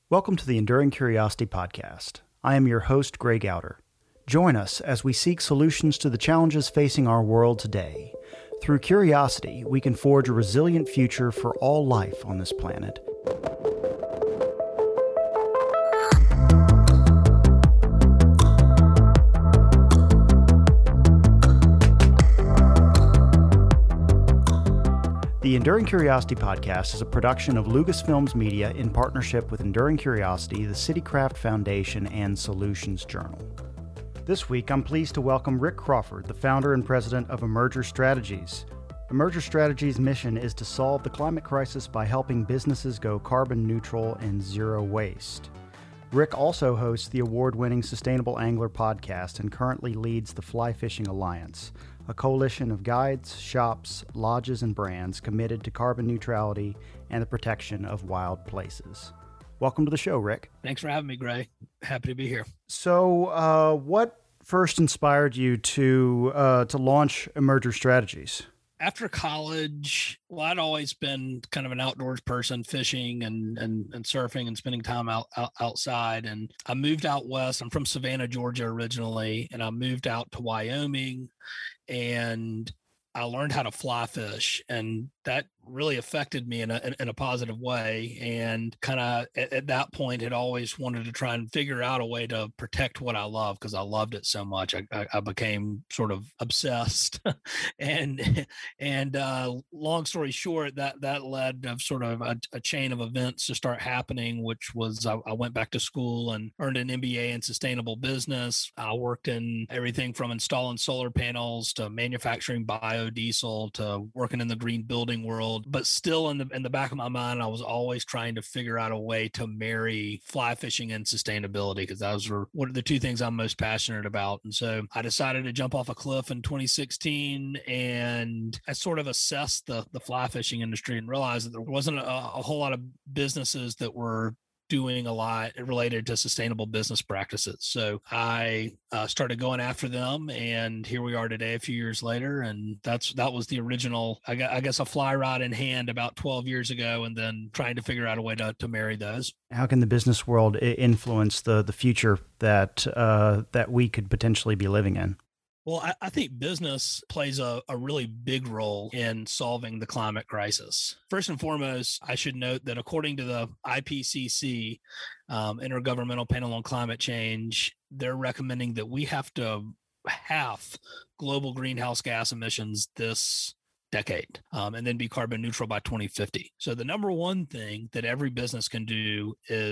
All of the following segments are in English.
Welcome to the Enduring Curiosity Podcast. I am your host, Greg Outer. Join us as we seek solutions to the challenges facing our world today. Through curiosity, we can forge a resilient future for all life on this planet. The Enduring Curiosity Podcast is a production of Lucasfilms Media in partnership with Enduring Curiosity, the CityCraft Foundation, and Solutions Journal. This week, I'm pleased to welcome Rick Crawford, the founder and president of Emerger Strategies. Emerger Strategies' mission is to solve the climate crisis by helping businesses go carbon neutral and zero waste. Rick also hosts the award-winning Sustainable Angler podcast and currently leads the Fly Fishing Alliance, a coalition of guides, shops, lodges, and brands committed to carbon neutrality and the protection of wild places. Welcome to the show, Rick. Thanks for having me, Gray. Happy to be here. So, what first inspired you to launch Emerger Strategies? After college, I'd always been kind of an outdoors person, fishing and surfing and spending time outside. And I moved out west. I'm from Savannah, Georgia originally, and I moved out to Wyoming, and I learned how to fly fish, and that really affected me in a positive way. And kind of at that point had always wanted to try and figure out a way to protect what I love, because I loved it so much. I became sort of obsessed and long story short, that led to sort of a chain of events to start happening, which was I went back to school and earned an MBA in sustainable business. I worked in everything from installing solar panels to manufacturing biodiesel to working in the green building world. But still in the back of my mind, I was always trying to figure out a way to marry fly fishing and sustainability, because those were one of the two things I'm most passionate about. And so I decided to jump off a cliff in 2016, and I sort of assessed the fly fishing industry and realized that there wasn't a whole lot of businesses that were doing a lot related to sustainable business practices. So I started going after them, and here we are today, a few years later. And that was the original, I guess, a fly rod in hand about 12 years ago, and then trying to figure out a way to marry those. How can the business world influence the future that we could potentially be living in? Well, I think business plays a really big role in solving the climate crisis. First and foremost, I should note that according to the IPCC, Intergovernmental Panel on Climate Change, they're recommending that we have to halve global greenhouse gas emissions this decade, and then be carbon neutral by 2050. So the number one thing that every business can do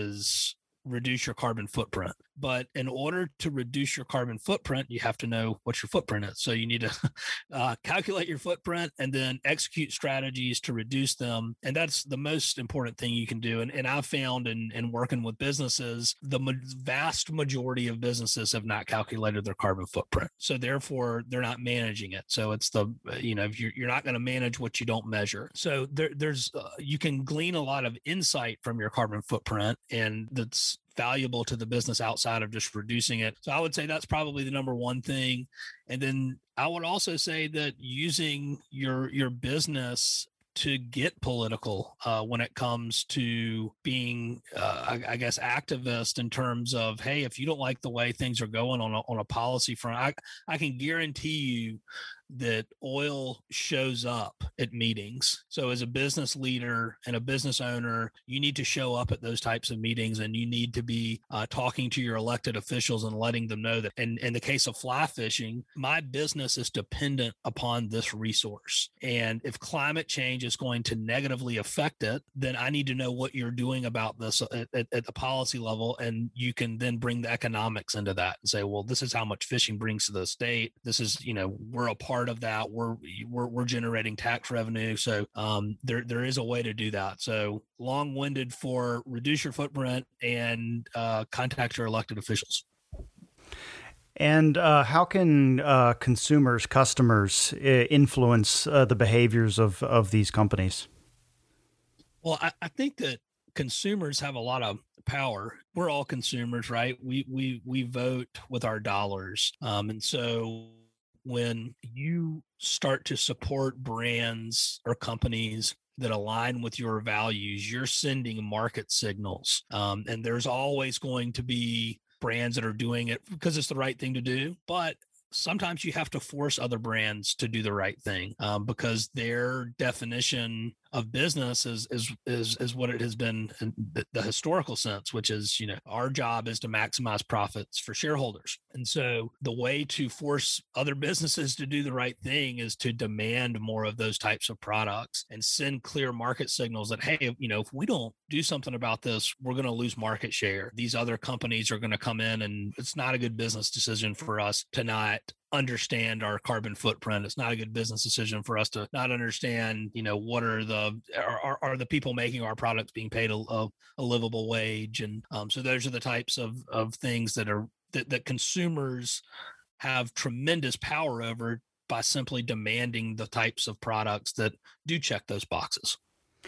is reduce your carbon footprint. But in order to reduce your carbon footprint, you have to know what your footprint is. So you need to calculate your footprint and then execute strategies to reduce them. And that's the most important thing you can do. And I've found in working with businesses, the vast majority of businesses have not calculated their carbon footprint. So therefore, they're not managing it. So it's you're not going to manage what you don't measure. So there's you can glean a lot of insight from your carbon footprint, and that's valuable to the business outside of just reducing it. So I would say that's probably the number one thing. And then I would also say that using your business to get political when it comes to being, I guess, activist in terms of, hey, if you don't like the way things are going on a policy front, I can guarantee you that oil shows up at meetings. So as a business leader and a business owner, you need to show up at those types of meetings, and you need to be talking to your elected officials and letting them know that in the case of fly fishing, my business is dependent upon this resource. And if climate change is going to negatively affect it, then I need to know what you're doing about this at the policy level. And you can then bring the economics into that and say, well, this is how much fishing brings to the state. This is, we're a part of that. We're generating tax revenue. So there is a way to do that. So long-winded for reduce your footprint and contact your elected officials. And how can customers influence the behaviors of these companies? Well, I think that consumers have a lot of power. We're all consumers, right? We vote with our dollars. And so when you start to support brands or companies that align with your values, you're sending market signals. And there's always going to be brands that are doing it because it's the right thing to do. But sometimes you have to force other brands to do the right thing because their definition of business is what it has been in the historical sense, which is, our job is to maximize profits for shareholders. And so the way to force other businesses to do the right thing is to demand more of those types of products and send clear market signals that, hey, if we don't do something about this, we're going to lose market share. These other companies are going to come in, and it's not a good business decision for us to not understand our carbon footprint. It's not a good business decision for us to not understand, what are the people making our products being paid a livable wage. And so those are the types of things that consumers have tremendous power over by simply demanding the types of products that do check those boxes.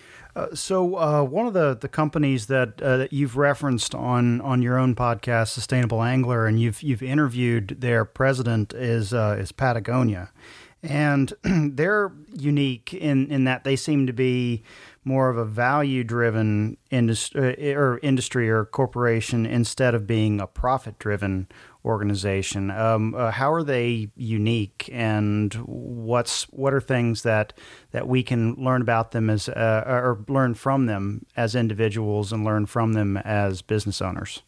So one of the companies that you've referenced on your own podcast, Sustainable Angler, and you've interviewed their president is Patagonia, and they're unique in that they seem to be more of a value-driven industry or corporation instead of being a profit-driven organization. How are they unique, and what are things that we can learn about them as or learn from them as individuals and learn from them as business owners?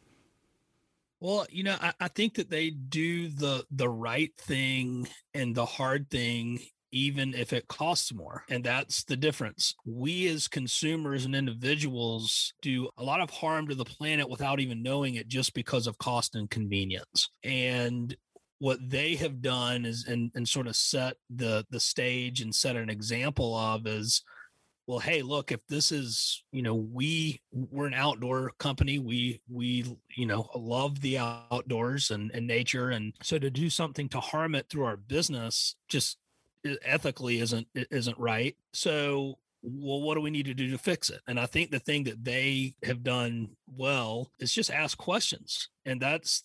Well, I think that they do the right thing and the hard thing, even if it costs more. And that's the difference. We as consumers and individuals do a lot of harm to the planet without even knowing it, just because of cost and convenience. And what they have done is and sort of set the stage and set an example of is, well, hey, look, if this is, we're an outdoor company. We love the outdoors and nature. And so to do something to harm it through our business just ethically isn't right. So, well, what do we need to do to fix it? And I think the thing that they have done well is just ask questions. And that's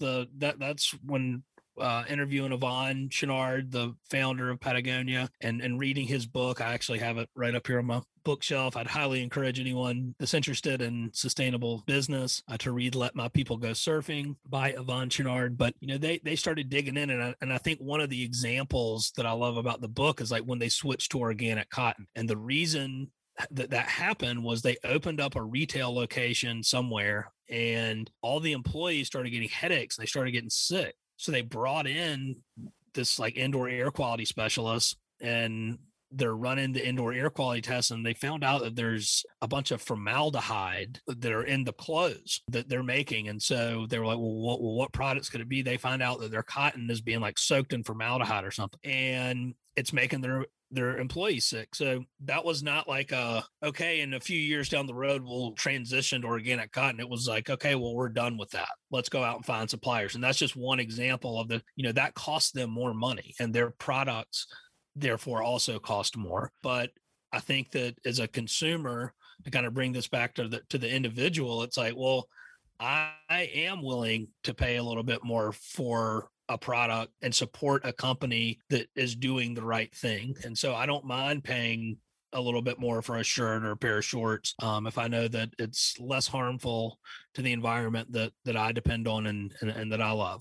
when interviewing Yvon Chouinard, the founder of Patagonia, and reading his book. I actually have it right up here on my bookshelf. I'd highly encourage anyone that's interested in sustainable business to read Let My People Go Surfing by Yvon Chouinard. But, they started digging in. And I think one of the examples that I love about the book is like when they switched to organic cotton. And the reason that happened was they opened up a retail location somewhere, and all the employees started getting headaches and they started getting sick. So they brought in this like indoor air quality specialist, and they're running the indoor air quality tests, and they found out that there's a bunch of formaldehyde that are in the clothes that they're making. And so they were like, well, what products could it be? They find out that their cotton is being like soaked in formaldehyde or something, and it's making their employees sick. So that was not like okay, in a few years down the road, we'll transition to organic cotton. It was like, okay, well, we're done with that. Let's go out and find suppliers. And that's just one example of that costs them more money, and their products therefore also cost more. But I think that as a consumer, to kind of bring this back to the individual, it's like, well, I am willing to pay a little bit more for a product and support a company that is doing the right thing. And so I don't mind paying a little bit more for a shirt or a pair of shorts if I know that it's less harmful to the environment that I depend on and that I love.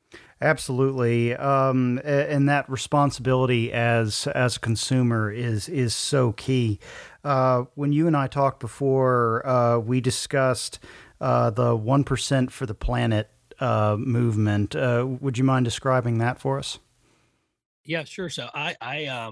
Absolutely. And that responsibility as a consumer is so key. When you and I talked before, we discussed the 1% for the planet movement. Would you mind describing that for us? Yeah, sure. So I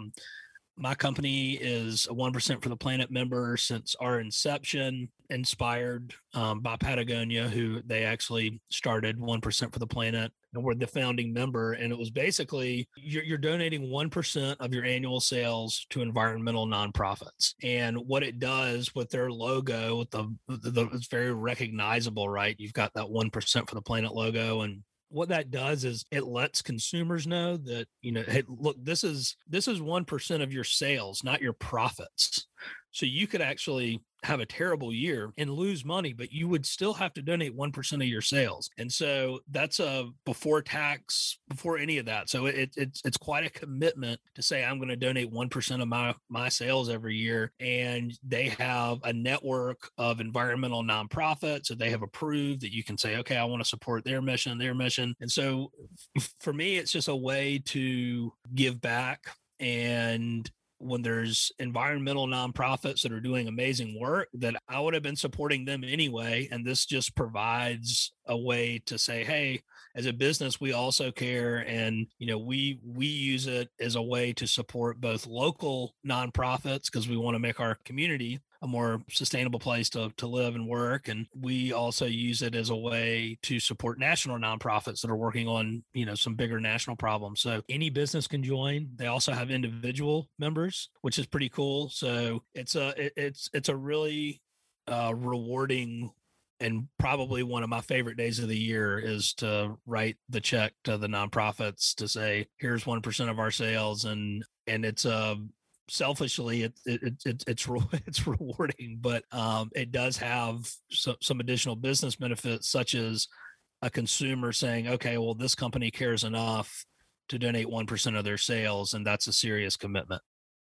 my company is a 1% for the Planet member since our inception, inspired by Patagonia, who they actually started 1% for the Planet, and we're the founding member. And it was basically you're donating 1% of your annual sales to environmental nonprofits. And what it does with their logo, with it's very recognizable, right? You've got that 1% for the Planet logo, and what that does is it lets consumers know that, hey, look, this is 1% of your sales, not your profits. So you could actually have a terrible year and lose money, but you would still have to donate 1% of your sales. And so that's a before tax, before any of that. So it's quite a commitment to say, I'm going to donate 1% of my sales every year. And they have a network of environmental nonprofits that they have approved that you can say, okay, I want to support their mission. And so for me, it's just a way to give back. And when there's environmental nonprofits that are doing amazing work, that I would have been supporting them anyway. And this just provides a way to say, hey, as a business, we also care. And, we use it as a way to support both local nonprofits because we want to make our community a more sustainable place to live and work. And we also use it as a way to support national nonprofits that are working on, some bigger national problems. So any business can join. They also have individual members, which is pretty cool. So it's a really rewarding, and probably one of my favorite days of the year is to write the check to the nonprofits to say, here's 1% of our sales. And it's selfishly it's rewarding, but it does have some additional business benefits, such as a consumer saying, okay, well, this company cares enough to donate 1% of their sales, and that's a serious commitment.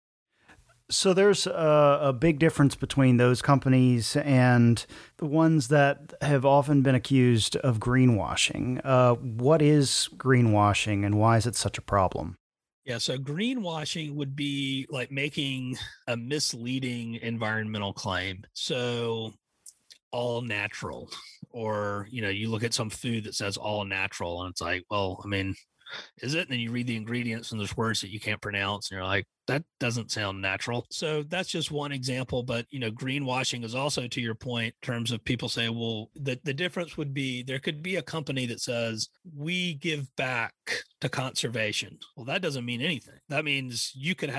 So there's a big difference between those companies and the ones that have often been accused of greenwashing. What is greenwashing, and why is it such a problem? Yeah, so greenwashing would be like making a misleading environmental claim. So all natural, or, you look at some food that says all natural and it's like, well, I mean, is it? And then you read the ingredients and there's words that you can't pronounce and you're like, that doesn't sound natural. So that's just one example. But, greenwashing is also, to your point, in terms of people say, well, the difference would be there could be a company that says we give back to conservation. Well, that doesn't mean anything. That means you could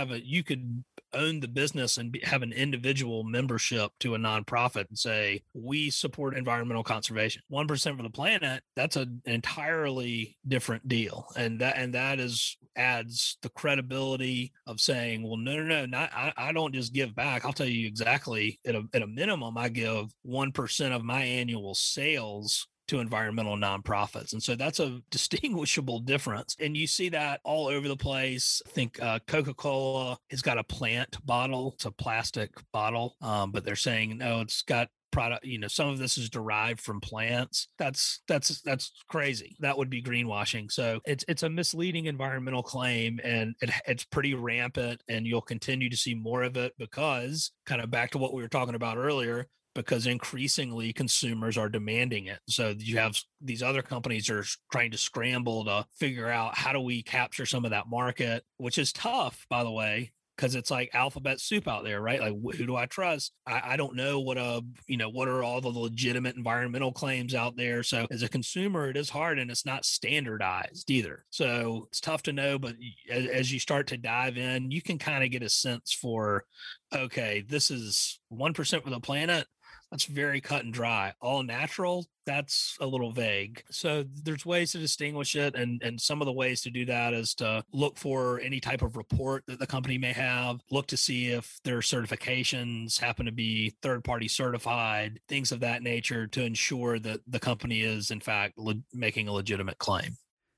own the business and have an individual membership to a nonprofit and say, we support environmental conservation. 1% for the planet, that's an entirely different deal. And that adds the credibility of saying, well, no, I don't just give back. I'll tell you exactly, at a minimum, I give 1% of my annual sales to environmental nonprofits. And so that's a distinguishable difference. And you see that all over the place. I think Coca-Cola has got a plant bottle. It's a plastic bottle, but they're saying, no, it's got product, some of this is derived from plants. That's crazy. That would be greenwashing. So it's a misleading environmental claim, and it's pretty rampant, and you'll continue to see more of it because, kind of back to what we were talking about earlier, because increasingly consumers are demanding it. So you have these other companies are trying to scramble to figure out, how do we capture some of that market, which is tough, by the way, because it's like alphabet soup out there, right? Like, who do I trust? I don't know what are all the legitimate environmental claims out there. So as a consumer, it is hard, and it's not standardized either. So it's tough to know, but as you start to dive in, you can kind of get a sense for, okay, this is 1% for the planet. That's very cut and dry. All natural, that's a little vague. So there's ways to distinguish it. And some of the ways to do that is to look for any type of report that the company may have, look to see if their certifications happen to be third-party certified, things of that nature, to ensure that the company is, in fact, making a legitimate claim.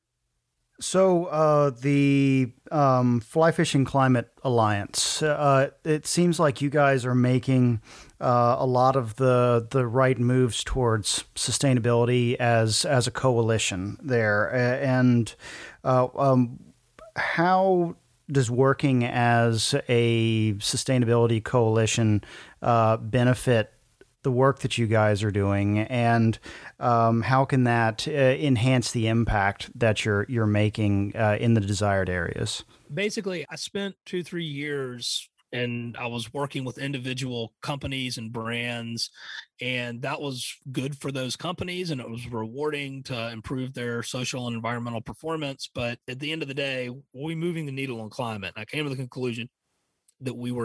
So the Fly Fishing Climate Alliance, it seems like you guys are making a lot of the right moves towards sustainability as a coalition there. And how does working as a sustainability coalition benefit the work that you guys are doing, and how can that enhance the impact that you're making in the desired areas? Basically, I spent 2-3 years and I was working with individual companies and brands, and that was good for those companies, and it was rewarding to improve their social and environmental performance. But at the end of the day, were we moving the needle on climate? And I came to the conclusion that we were not.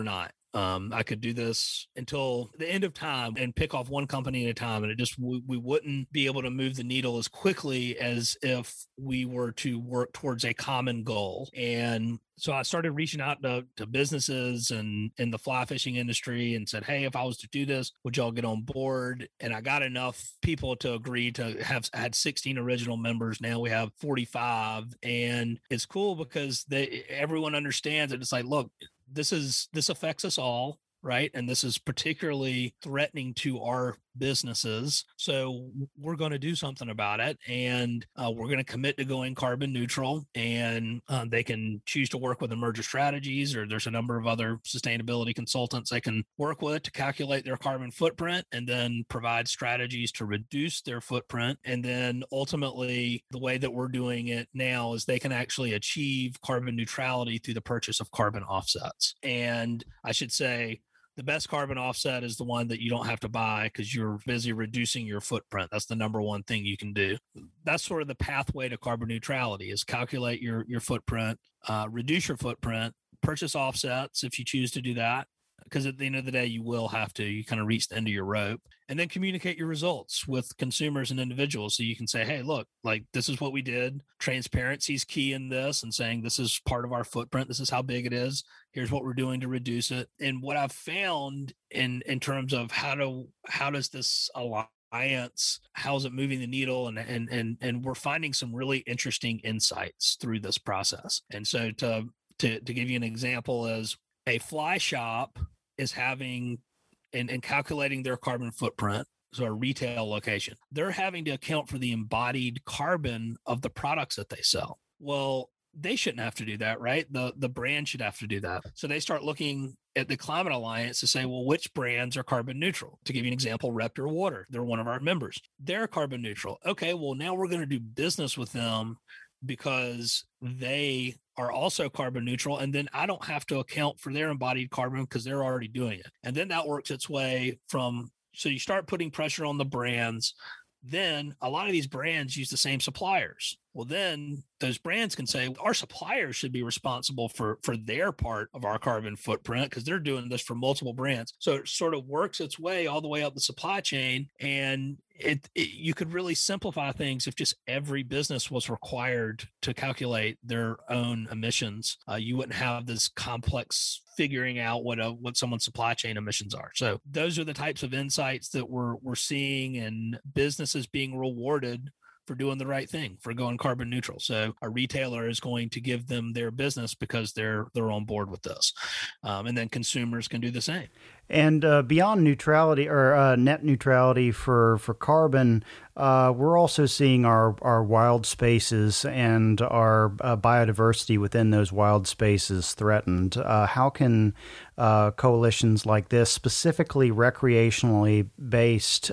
I could do this until the end of time and pick off one company at a time. And we wouldn't be able to move the needle as quickly as if we were to work towards a common goal. And so I started reaching out to businesses and in the fly fishing industry and said, hey, if I was to do this, would y'all get on board? And I got enough people to agree to had 16 original members. Now we have 45. And it's cool because everyone understands it. It's like, look, this affects us all, right? And this is particularly threatening to our businesses. So we're going to do something about it. And we're going to commit to going carbon neutral. And they can choose to work with Emerger Strategies, or there's a number of other sustainability consultants they can work with to calculate their carbon footprint and then provide strategies to reduce their footprint. And then ultimately, the way that we're doing it now is they can actually achieve carbon neutrality through the purchase of carbon offsets. And I should say, the best carbon offset is the one that you don't have to buy because you're busy reducing your footprint. That's the number one thing you can do. That's sort of the pathway to carbon neutrality, is calculate your footprint, reduce your footprint, purchase offsets if you choose to do that, because at the end of the day, you kind of reach the end of your rope, and then communicate your results with consumers and individuals. So you can say, hey, look, like this is what we did. Transparency is key in this, and saying this is part of our footprint. This is how big it is. Here's what we're doing to reduce it. And what I've found in terms of how does this alliance, how's it moving the needle? And we're finding some really interesting insights through this process. And so to give you an example is, a fly shop is having and calculating their carbon footprint. So a retail location, they're having to account for the embodied carbon of the products that they sell. Well, they shouldn't have to do that, right? The brand should have to do that. So they start looking at the Climate Alliance to say, well, which brands are carbon neutral? To give you an example, Reptor Water, they're one of our members. They're carbon neutral. Okay, well, now we're going to do business with them because they are also carbon neutral. And then I don't have to account for their embodied carbon because they're already doing it. And then that works its way so you start putting pressure on the brands. Then a lot of these brands use the same suppliers. Well, then those brands can say our suppliers should be responsible for their part of our carbon footprint because they're doing this for multiple brands. So it sort of works its way all the way up the supply chain. And you could really simplify things if just every business was required to calculate their own emissions. You wouldn't have this complex figuring out what someone's supply chain emissions are. So those are the types of insights that we're seeing, and businesses being rewarded for doing the right thing, for going carbon neutral. So a retailer is going to give them their business because they're on board with this. And then consumers can do the same. And beyond neutrality or net neutrality for carbon, we're also seeing our wild spaces and our biodiversity within those wild spaces threatened. How can coalitions like this, specifically recreationally based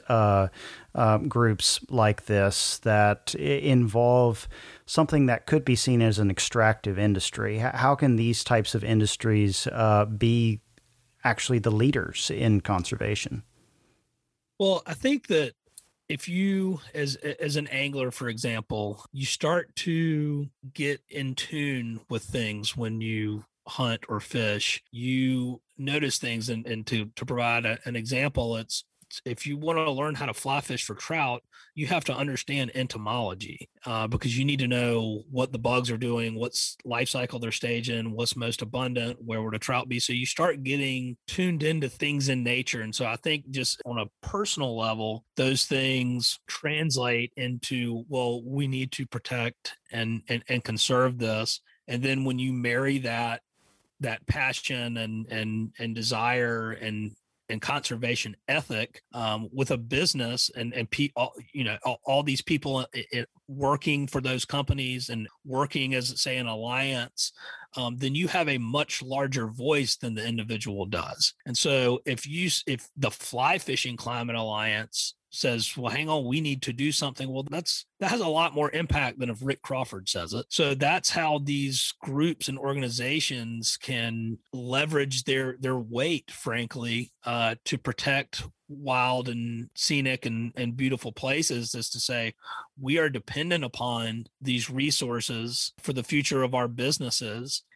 groups like this that involve something that could be seen as an extractive industry, how can these types of industries be actually the leaders in conservation? Well, I think that if you, as an angler, for example, you start to get in tune with things when you hunt or fish, you notice things. And to provide an example, it's if you want to learn how to fly fish for trout, you have to understand entomology because you need to know what the bugs are doing, what's life cycle they're staging, what's most abundant, where would a trout be. So you start getting tuned into things in nature. And so I think just on a personal level, those things translate into, well, we need to protect and conserve this. And then when you marry that passion and desire and conservation ethic with a business and all these people working for those companies and working as, say, an alliance, then you have a much larger voice than the individual does. And so if the Fly Fishing Climate Alliance says, well, hang on, we need to do something. Well, that has a lot more impact than if Rick Crawford says it. So that's how these groups and organizations can leverage their weight, frankly, to protect wild and scenic and beautiful places, is to say, we are dependent upon these resources for the future of our businesses.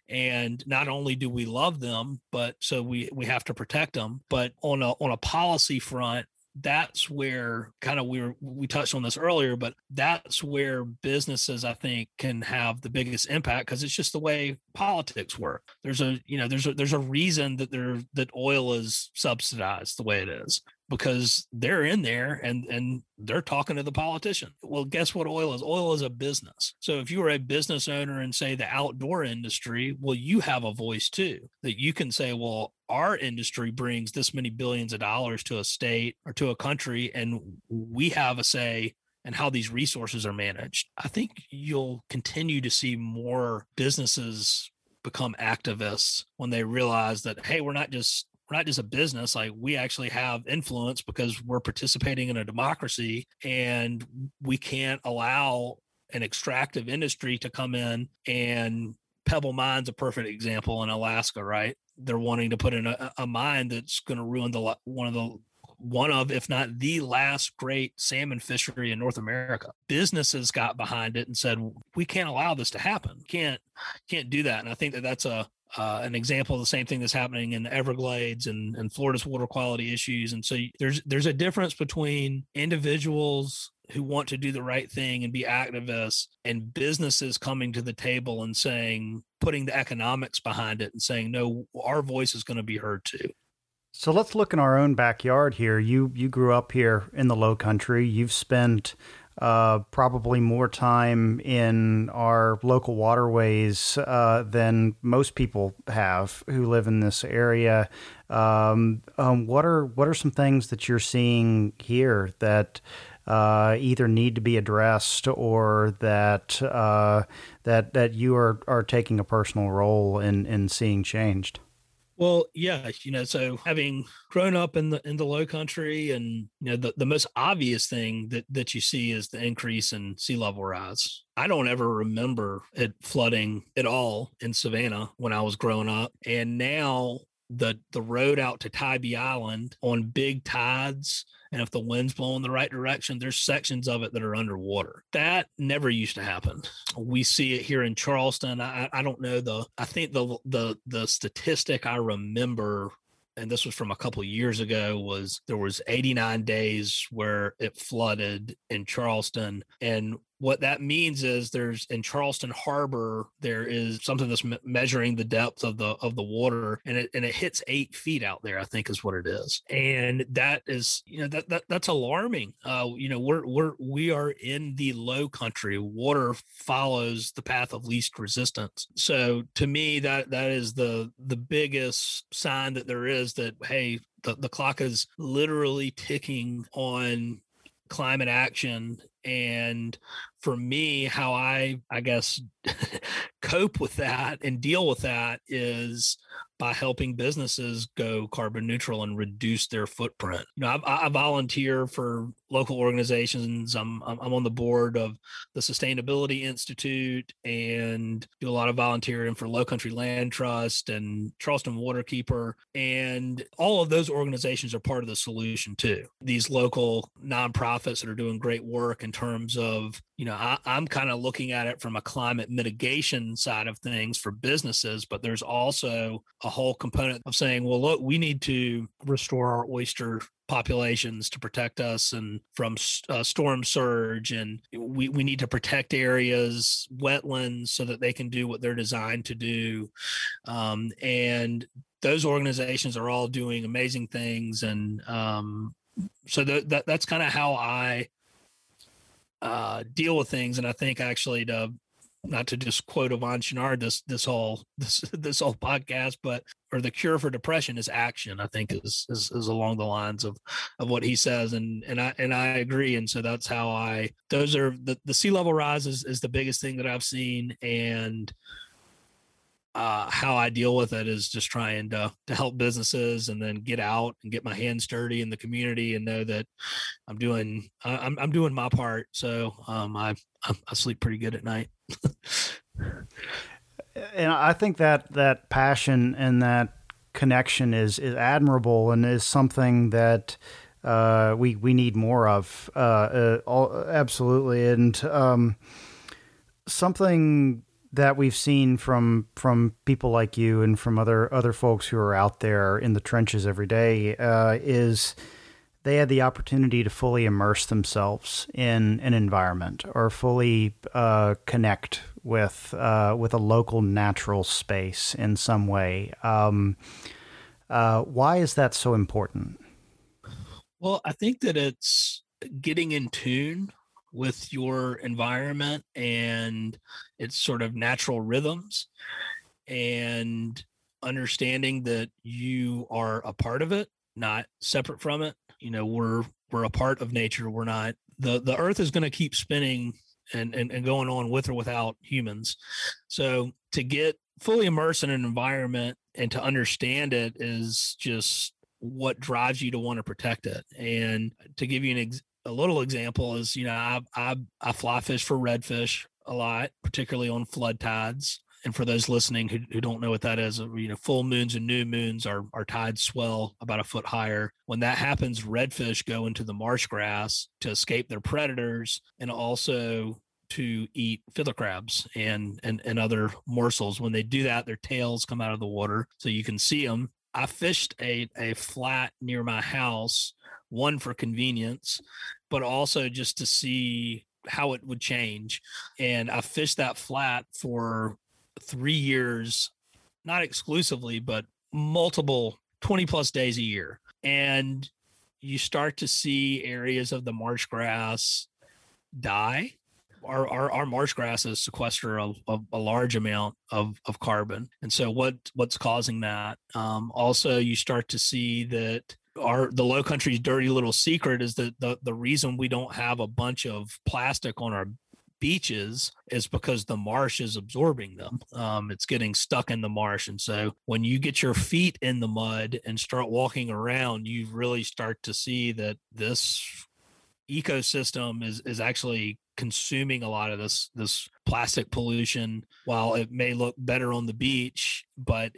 And not only do we love them, but so we have to protect them. But on a policy front, that's where kind of we touched on this earlier, but that's where businesses, I think, can have the biggest impact, because it's just the way politics work. There's a reason that oil is subsidized the way it is, because they're in there and they're talking to the politician. Well, guess what oil is? Oil is a business. So if you were a business owner in, say, the outdoor industry, well, you have a voice too, that you can say, well, our industry brings this many billions of dollars to a state or to a country, and we have a say in how these resources are managed. I think you'll continue to see more businesses become activists when they realize that, hey, we're not just a business. Like, we actually have influence because we're participating in a democracy, and we can't allow an extractive industry to come in. And Pebble Mine's a perfect example in Alaska, right? They're wanting to put in a mine that's going to ruin one of, if not the last great salmon fishery in North America. Businesses got behind it and said, we can't allow this to happen. Can't do that. And I think that that's an example of the same thing that's happening in the Everglades and Florida's water quality issues. And so there's a difference between individuals who want to do the right thing and be activists, and businesses coming to the table and saying, putting the economics behind it and saying, no, our voice is going to be heard too. So let's look in our own backyard here. You grew up here in the Low Country. You've spent probably more time in our local waterways than most people have who live in this area. What are some things that you're seeing here that either need to be addressed or that you are taking a personal role in seeing changed? Well, yeah, so having grown up in the Low Country, and the most obvious thing that you see is the increase in sea level rise. I don't ever remember it flooding at all in Savannah when I was growing up, and now the road out to Tybee Island on big tides, and if the wind's blowing the right direction, there's sections of it that are underwater. That never used to happen. We see it here in Charleston. I don't know I think the statistic I remember, and this was from a couple of years ago, was there was 89 days where it flooded in Charleston. And what that means is there's, in Charleston Harbor, there is something that's measuring the depth of the water, and it hits 8 feet out there, I think is what it is. And that is, that's alarming. We are in the Low Country. Water follows the path of least resistance. So to me, that is the biggest sign that there is that, hey, the clock is literally ticking on climate action. And for me, how I guess cope with that and deal with that is by helping businesses go carbon neutral and reduce their footprint. I volunteer for local organizations. I'm on the board of the Sustainability Institute and do a lot of volunteering for Low Country Land Trust and Charleston Waterkeeper. And all of those organizations are part of the solution too. These local nonprofits that are doing great work in terms of, I'm kind of looking at it from a climate mitigation side of things for businesses, but there's also a whole component of saying, well, look, we need to restore our oyster populations to protect us and from storm surge, and we need to protect areas, wetlands, so that they can do what they're designed to do. And those organizations are all doing amazing things, and so that's kind of how I deal with things. And I think actually, not to just quote Yvon Chouinard this whole podcast, but or the cure for depression is action, I think is along the lines of what he says. And I agree. And so that's how those are the sea level rise is the biggest thing that I've seen. And how I deal with it is just trying to help businesses and then get out and get my hands dirty in the community and know that I'm doing my part. So I sleep pretty good at night. And I think that passion and that connection is admirable and is something that we need more of. Absolutely. And something that we've seen from people like you and from other folks who are out there in the trenches every day is they had the opportunity to fully immerse themselves in an environment or fully connect with a local natural space in some way. Why is that so important? Well, I think that it's getting in tune with your environment and its sort of natural rhythms, and understanding that you are a part of it, not separate from it. You know, we're a part of nature. We're not the earth is going to keep spinning and going on with or without humans. So to get fully immersed in an environment and to understand it is just what drives you to want to protect it. And to give you a little example is, you know, I fly fish for redfish a lot, particularly on flood tides. And for those listening who don't know what that is, you know, full moons and new moons, our tides swell about a foot higher. When that happens, redfish go into the marsh grass to escape their predators and also to eat fiddler crabs and other morsels. When they do that, their tails come out of the water so you can see them. I fished a flat near my house, one for convenience, but also just to see how it would change. And I fished that flat for 3 years, not exclusively, but multiple 20 plus days a year. And you start to see areas of the marsh grass die. Our marsh grasses sequester a large amount of carbon. And so what's causing that? Also, you start to see that the low country's dirty little secret is that the reason we don't have a bunch of plastic on our beaches is because the marsh is absorbing them. It's getting stuck in the marsh. And so when you get your feet in the mud and start walking around, you really start to see that this ecosystem is actually consuming a lot of this plastic pollution. While it may look better on the beach, but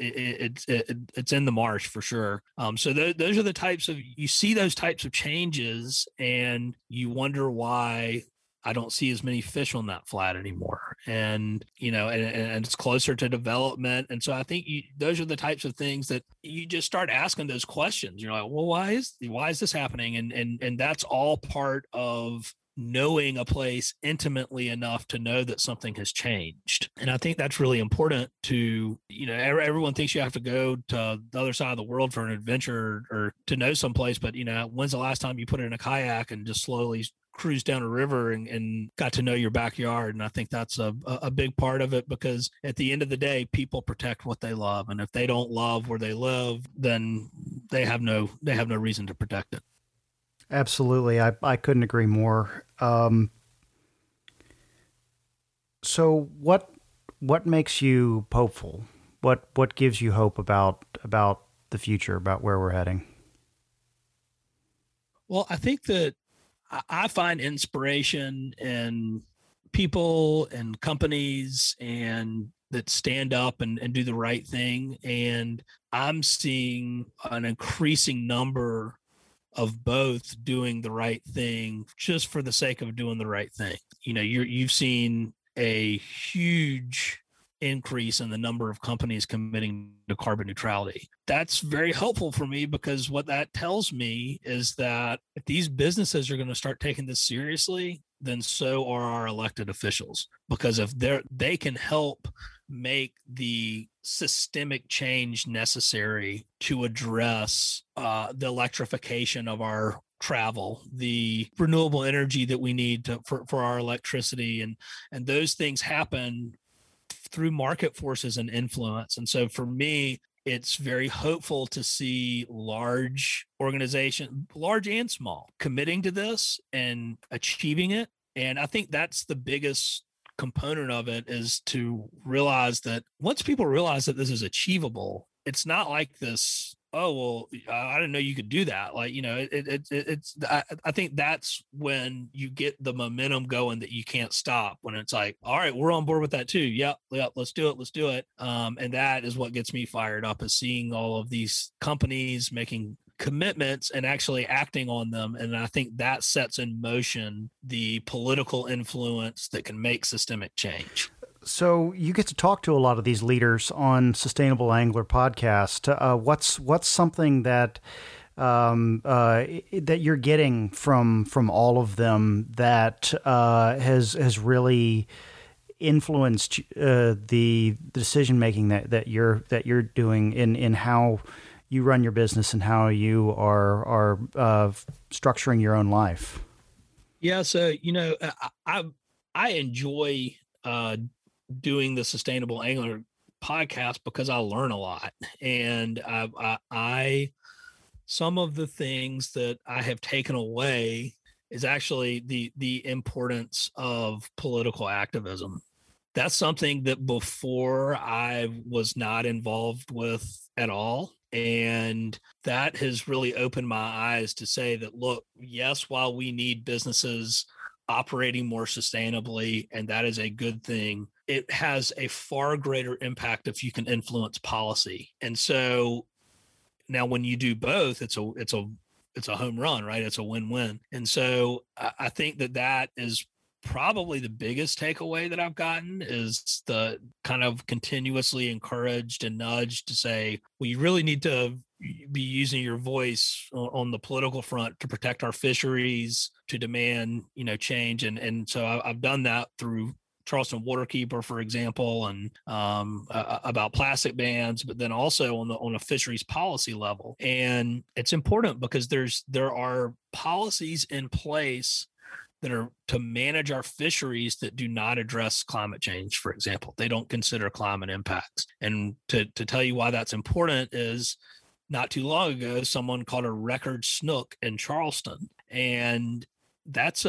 it's in the marsh for sure. So those are the types of, you see those types of changes and you wonder why I don't see as many fish on that flat anymore. And, you know, and it's closer to development. And so I think those are the types of things that you just start asking those questions. You're like, well, why is this happening? And that's all part of knowing a place intimately enough to know that something has changed. And I think that's really important to, you know, everyone thinks you have to go to the other side of the world for an adventure or to know someplace. But, you know, when's the last time you put it in a kayak and just slowly cruise down a river and got to know your backyard? And I think that's a big part of it, because at the end of the day, people protect what they love. And if they don't love where they live, then they have no reason to protect it. Absolutely. I couldn't agree more. So what makes you hopeful? What gives you hope about the future, about where we're heading? Well, I think that I find inspiration in people and companies and that stand up and do the right thing. And I'm seeing an increasing number of both doing the right thing just for the sake of doing the right thing. You know, you've seen a huge increase in the number of companies committing to carbon neutrality. That's very helpful for me, because what that tells me is that if these businesses are going to start taking this seriously, then so are our elected officials. Because if they can help make the systemic change necessary to address the electrification of our travel, the renewable energy that we need for our electricity, and those things happen through market forces and influence. And so for me, it's very hopeful to see large organizations, large and small, committing to this and achieving it. And I think that's the biggest component of it, is to realize that once people realize that this is achievable, it's not like this, oh, well, I didn't know you could do that. Like, you know, I think that's when you get the momentum going that you can't stop, when it's like, all right, we're on board with that too. Yep, let's do it. And that is what gets me fired up, is seeing all of these companies making commitments and actually acting on them. And I think that sets in motion the political influence that can make systemic change. So you get to talk to a lot of these leaders on Sustainable Angler podcast. What's something that that you're getting from all of them that has really influenced the decision making that you're doing in how you run your business and how you are structuring your own life? Yeah, so I enjoy doing the Sustainable Angler podcast because I learn a lot, and I some of the things that I have taken away is actually the importance of political activism. That's something that before I was not involved with at all. And that has really opened my eyes to say that, look, yes, while we need businesses operating more sustainably, and that is a good thing, it has a far greater impact if you can influence policy. And so now when you do both, it's a home run, right? It's a win-win. And so I think that is probably the biggest takeaway that I've gotten, is the kind of continuously encouraged and nudged to say, well, you really need to be using your voice on the political front to protect our fisheries, to demand, change. And so I've done that through Charleston Waterkeeper, for example, and about plastic bans, but then also on a fisheries policy level. And it's important because there are policies in place that are to manage our fisheries that do not address climate change, for example. They don't consider climate impacts. And to tell you why that's important is, not too long ago, someone caught a record snook in Charleston. And that's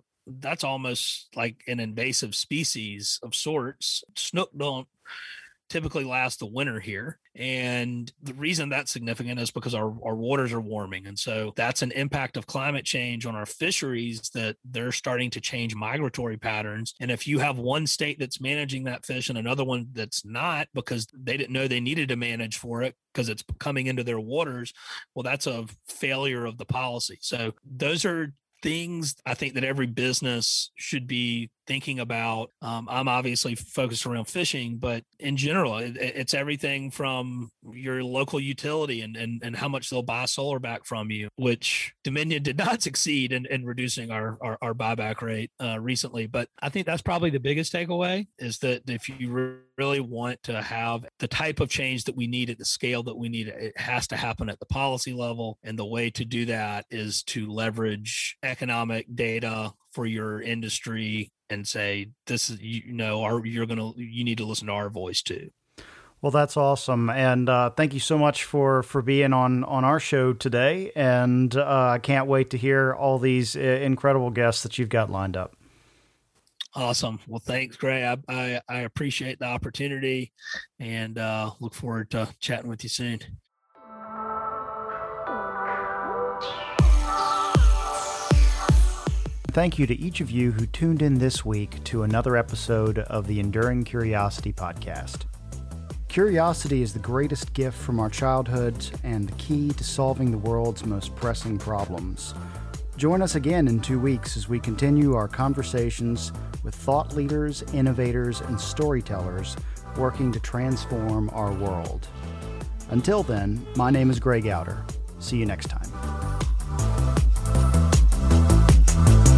almost like an invasive species of sorts. Snook don't typically last the winter here. And the reason that's significant is because our waters are warming. And so that's an impact of climate change on our fisheries, that they're starting to change migratory patterns. And if you have one state that's managing that fish and another one that's not, because they didn't know they needed to manage for it because it's coming into their waters, well, that's a failure of the policy. So those are things I think that every business should be thinking about. I'm obviously focused around fishing, but in general, it's everything from your local utility and how much they'll buy solar back from you, which Dominion did not succeed in reducing our buyback rate recently. But I think that's probably the biggest takeaway, is that if you really want to have the type of change that we need at the scale that we need, it has to happen at the policy level. And the way to do that is to leverage economic data for your industry and say, this is, you need to listen to our voice too. Well, that's awesome. And thank you so much for being on our show today. And I can't wait to hear all these incredible guests that you've got lined up. Awesome. Well, thanks, Gray. I appreciate the opportunity, and look forward to chatting with you soon. Thank you to each of you who tuned in this week to another episode of the Enduring Curiosity podcast. Curiosity is the greatest gift from our childhoods and the key to solving the world's most pressing problems. Join us again in 2 weeks as we continue our conversations with thought leaders, innovators, and storytellers working to transform our world. Until then, my name is Gray Gowder. See you next time.